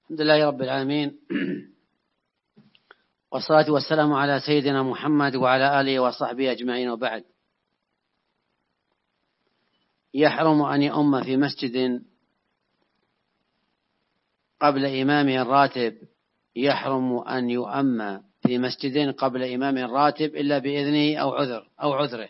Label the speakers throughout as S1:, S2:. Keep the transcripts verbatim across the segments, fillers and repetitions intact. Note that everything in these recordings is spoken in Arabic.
S1: الحمد لله رب العالمين، والصلاة والسلام على سيدنا محمد وعلى آله وصحبه أجمعين، وبعد. يحرم أن يؤم في مسجد قبل إمامه الراتب يحرم أن يؤم في مسجد قبل إمامه الراتب إلا بإذنه أو عذر أو عذره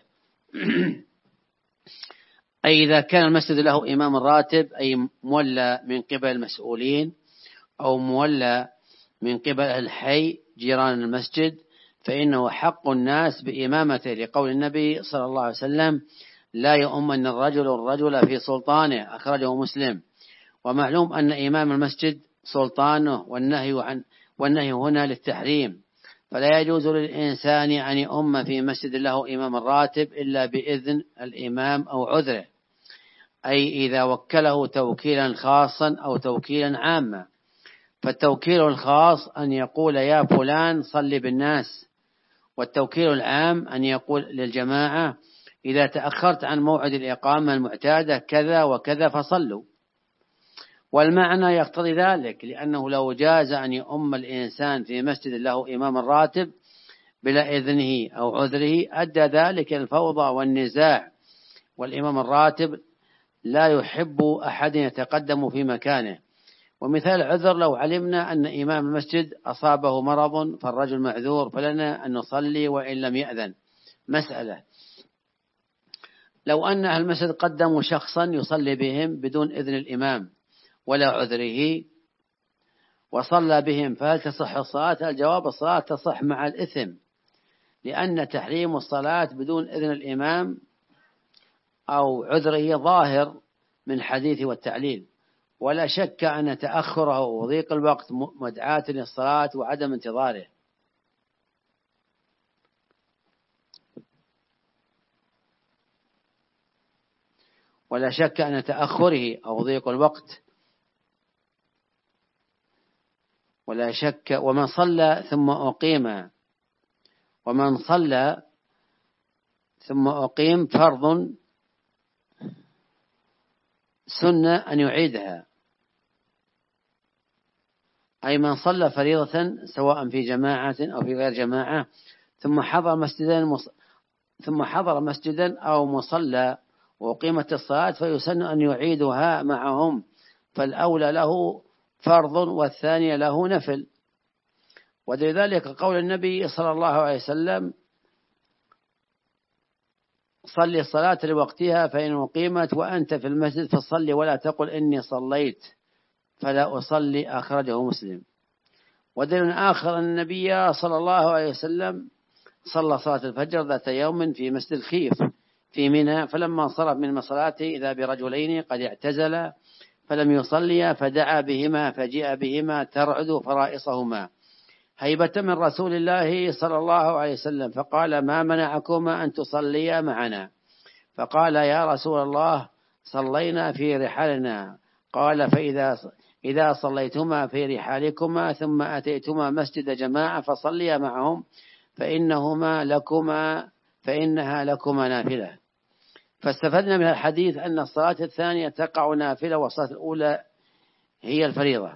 S1: أي إذا كان المسجد له إمام راتب، أي مولى من قبل المسؤولين أو مولى من قبل الحي جيران المسجد، فإنه حق الناس بإمامته، لقول النبي صلى الله عليه وسلم: لا يؤمن الرجل الرجل في سلطانه، أخرجه مسلم. ومعلوم أن إمام المسجد سلطانه، والنهي عن والنهي هنا للتحريم، فلا يجوز للإنسان أن يؤم في مسجد له إمام الراتب إلا بإذن الإمام أو عذره، أي إذا وكله توكيلا خاصا أو توكيلا عاما. فالتوكيل الخاص أن يقول: يا فلان صل بالناس، والتوكيل العام أن يقول للجماعة: إذا تأخرت عن موعد الإقامة المعتادة كذا وكذا فصلوا. والمعنى يقتضي ذلك، لأنه لو جاز أن يؤم الإنسان في مسجد له إمام الراتب بلا إذنه أو عذره أدى ذلك الفوضى والنزاع، والإمام الراتب لا يحب أحد يتقدم في مكانه. ومثال عذر: لو علمنا أن إمام المسجد أصابه مرض فالرجل معذور، فلنا أن نصلي وإن لم يأذن. مسألة: لو أن أهل المسجد قدموا شخصا يصلي بهم بدون إذن الإمام ولا عذره وصلى بهم، فهل تصح الصلاة؟ الجواب: الصلاة تصح مع الإثم، لأن تحريم الصلاة بدون إذن الإمام أو عذره ظاهر من حديث والتعليل، ولا شك أن تأخره وضيق الوقت مدعاة للصلاة وعدم انتظاره. ولا شك أن تأخره أو ضيق الوقت ولا شك ومن صلى ثم أقيم ومن صلى ثم أقيم فرض سنة أن يعيدها، أي من صلى فريضة سواء في جماعة أو في غير جماعة ثم حضر مسجدا ثم حضر مسجدا أو مصلى وقيمت الصلاة، فيسن أن يعيدها معهم، فالأولى له فرض والثاني له نفل. ولذلك قول النبي صلى الله عليه وسلم: صل الصلاة لوقتها فإن أقيمت وأنت في المسجد فصلي ولا تقل إني صليت فلا أصلي، أخرجه مسلم. ودليل آخر أن النبي صلى الله عليه وسلم صلى صلاة الفجر ذات يوم في مسجد الخيف في منى، فلما انصرف من صلاته إذا برجلين قد اعتزلا فلم يصليا، فدعا بهما فجاء بهما ترعد فرائصهما هيبة من رسول الله صلى الله عليه وسلم، فقال: ما منعكما أن تصليا معنا؟ فقال: يا رسول الله صلينا في رحالنا. قال: فإذا إذا صليتما في رحالكما ثم أتيتما مسجد جماعة فصليا معهم فإنهما لكما فإنها لكما نافلة. فاستفدنا من الحديث أن الصلاة الثانية تقع نافلة والصلاة الأولى هي الفريضة.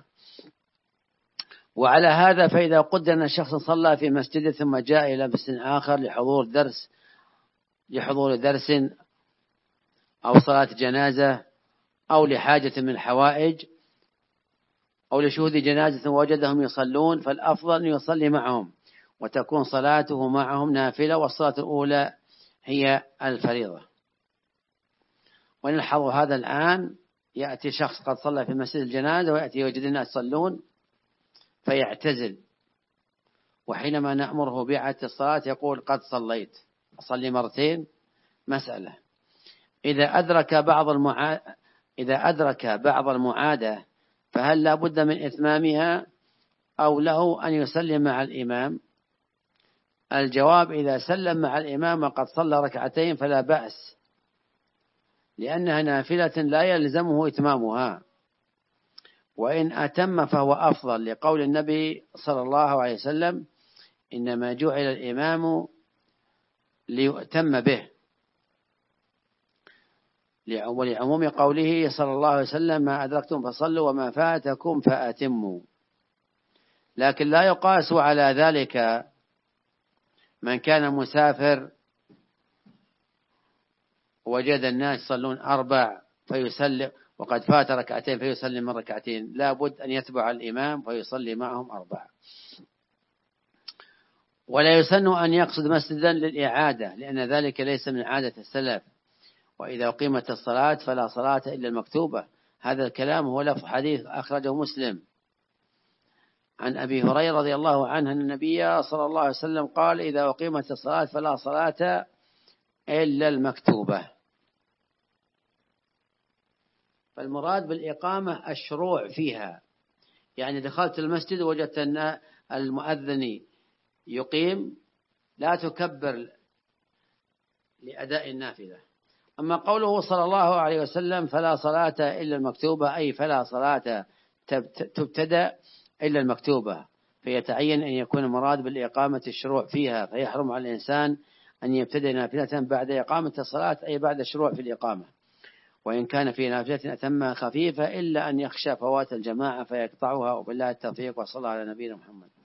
S1: وعلى هذا فإذا قدر أن الشخص صلى في مسجد ثم جاء إلى مسجد آخر لحضور درس لحضور درس أو صلاة جنازة أو لحاجة من الحوائج أو لشهود جنازة ووجدهم يصلون، فالأفضل أن يصلي معهم وتكون صلاته معهم نافلة، والصلاة الأولى هي الفريضة. ونلحظ هذا الآن: يأتي شخص قد صلى في مسجد الجنازة ويأتي يوجد الناس يصلون فيعتزل، وحينما نأمره بإعادة الصلاة يقول: قد صليت، أصلي مرتين. مسألة: إذا أدرك بعض المعا... إذا أدرك بعض المعادة فهل لا بد من إتمامها أو له أن يسلم مع الإمام؟ الجواب: إذا سلم مع الإمام وقد صلى ركعتين فلا بأس، لأنها نافلة لا يلزمه إتمامها، وإن أتم فهو أفضل، لقول النبي صلى الله عليه وسلم: إنما جعل الإمام ليؤتم به، ولعموم قوله صلى الله عليه وسلم: ما أدركتم فصلوا وما فاتكم فأتموا. لكن لا يقاس على ذلك من كان مسافر وجد الناس يصلون أربع فيسلم وقد فات ركعتين فيسلم من ركعتين، لا بد أن يتبع الإمام فيصلي معهم أربع. ولا يسن أن يقصد مسجدا للإعادة، لأن ذلك ليس من عادة السلف. وإذا أقيمت الصلاة فلا صلاة إلا المكتوبة. هذا الكلام هو لفظ حديث أخرجه مسلم عن أبي هريرة رضي الله عنه أن النبي صلى الله عليه وسلم قال: إذا أقيمت الصلاة فلا صلاة إلا المكتوبة. فالمراد بالإقامة الشروع فيها، يعني دخلت المسجد وجدت أن المؤذن يقيم لا تكبر لأداء النافلة. أما قوله صلى الله عليه وسلم فلا صلاة إلا المكتوبة، أي فلا صلاة تبتدأ إلا المكتوبة، فيتعين أن يكون المراد بالإقامة الشروع فيها، فيحرم على الإنسان أن يبتدأ نافلة بعد إقامة الصلاة، أي بعد الشروع في الإقامة، وإن كان في نافلة أتمها خفيفة، إلا أن يخشى فوات الجماعة فيقطعها. وبالله التوفيق، وصلى على نبينا محمد.